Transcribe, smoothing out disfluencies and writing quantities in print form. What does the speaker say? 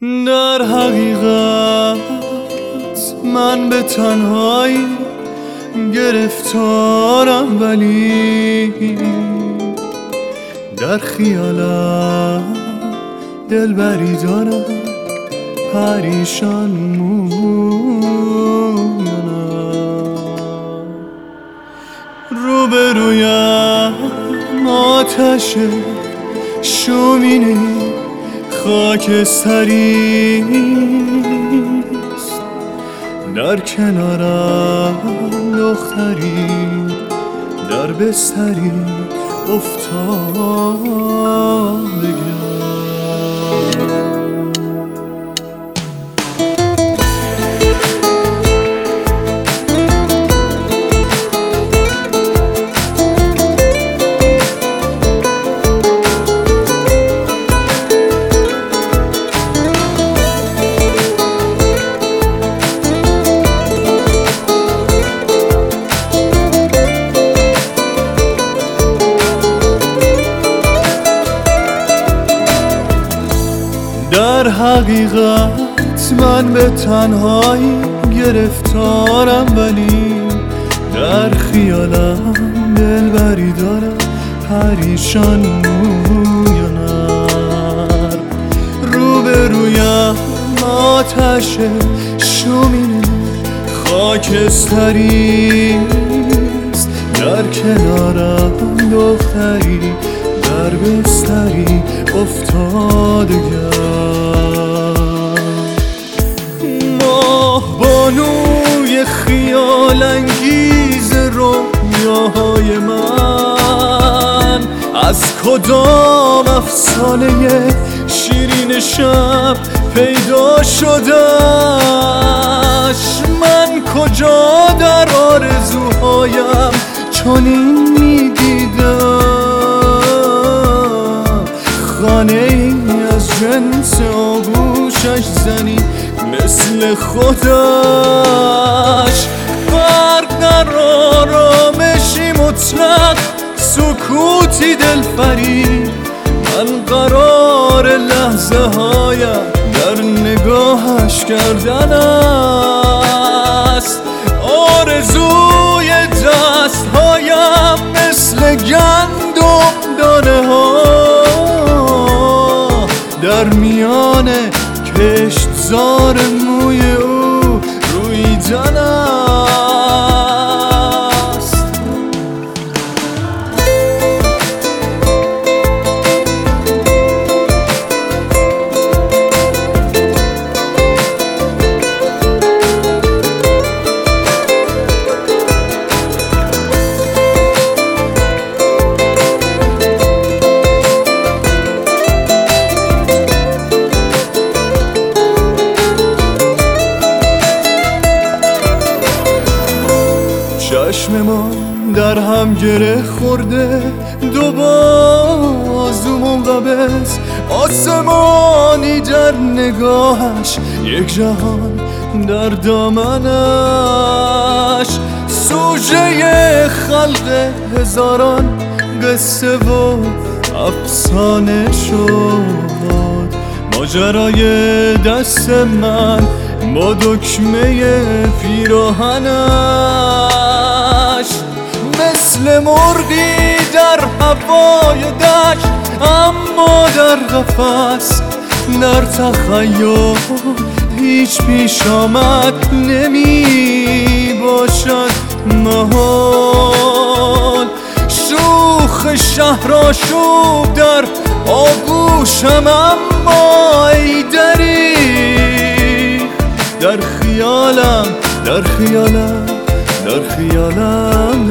در حقیقت من به تنهایی گرفتارم، ولی در خیالم دلبری دارم پریشان مویانم. روبرویم آتش شومینه خاکستریست، در کنارم دختری در بستری افتادگم. در حقیقت من به تنهایی گرفتارم، ولی در خیالم دلبری دارم پریشان مویانم. روبرویم آتش شومینه خاکستریست، در کنارم دختری در بستری افتادگم. ماه بانوی خیال انگیز رویاهای من، از کدام افسانه شیرین شب پیدا شدش؟ من کجا در آرزوهایم چنین میدیدم؟ خانه ای از جنس آغوشش زنی مثل خودش، فرق در آرامشی مطلق، سکوتی دلفریب. من قرار لحظه هایم در نگاهش کردن است، آرزوی دست هایم مثل گندم دانه ها در میان کشتزار موی او رویدن است. چشم ما در هم گره خورده، دو بازو منقبض، آسمانی در نگاهش، یک جهان در دامنش. سوژه خلق هزاران قصه و افسانه شد، ماجرای دست من با دکمه پیراهنش. مثل مرغی در هوای دشت، اما در قفس، در تخیل هیچ پیش آمد نمی باشد محال. شوخ شهرآشوب در آغوشم، اما ای دریغ در خیالم